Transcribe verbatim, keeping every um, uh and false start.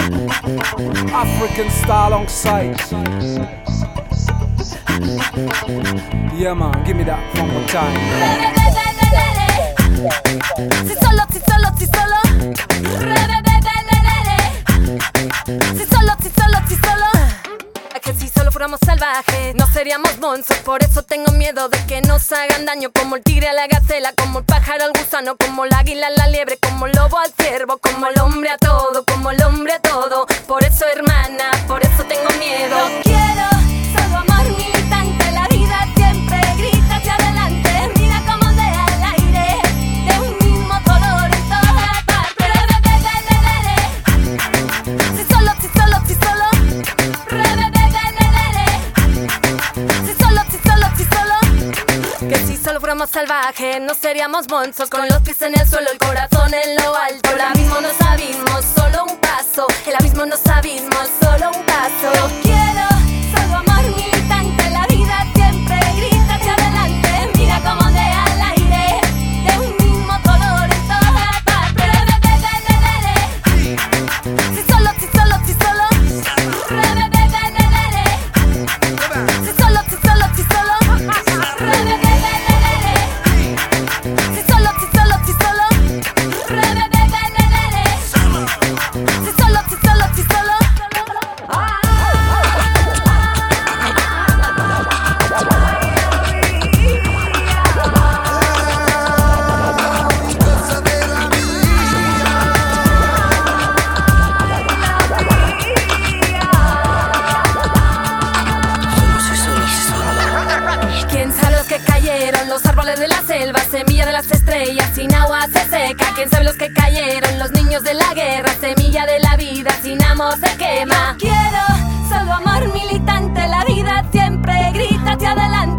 African style on sight. Yeah man, give me that one more time. Si solo, si solo, si solo. Si solo, si solo, si solo. Es que si solo fuéramos salvajes, no seríamos monstruos. Por eso tengo miedo de que nos hagan daño. Como el tigre a la gacela, como el pájaro al gusano, como el águila a la liebre, como el lobo al ciervo, como el hombre a todo, como el hombre a todo. Por eso, hermana, por eso tengo miedo. No quiero solo amor militante. La vida siempre grita hacia adelante. Mira cómo ondea el aire, de un mismo color en todas partes. Si solo, si solo, si solo. Si solo, si solo, si solo. Que si solo fuéramos salvajes, no seríamos monstruos. Con los pies en el suelo, el corazón en lo alto. El abismo nos abismos, solo un paso. El abismo nos abismos, solo un paso. Yo quiero solo amor militante. La vida siempre grita hacia adelante. Mira cómo ondea el aire, de un mismo color en todas partes. Si solo, si solo, si solo. Si solo, si solo, si solo. Si solo, si solo, si solo. Si solo, si solo, si solo. ¿Quién sabe los que cayeron? Los árboles de la selva, semilla de las estrellas, sin agua se seca. ¿Quién sabe los que cayeron? Los niños de la guerra, semilla de la vida, sin amor se quema. Quiero solo amor militante. La vida siempre grita hacia adelante.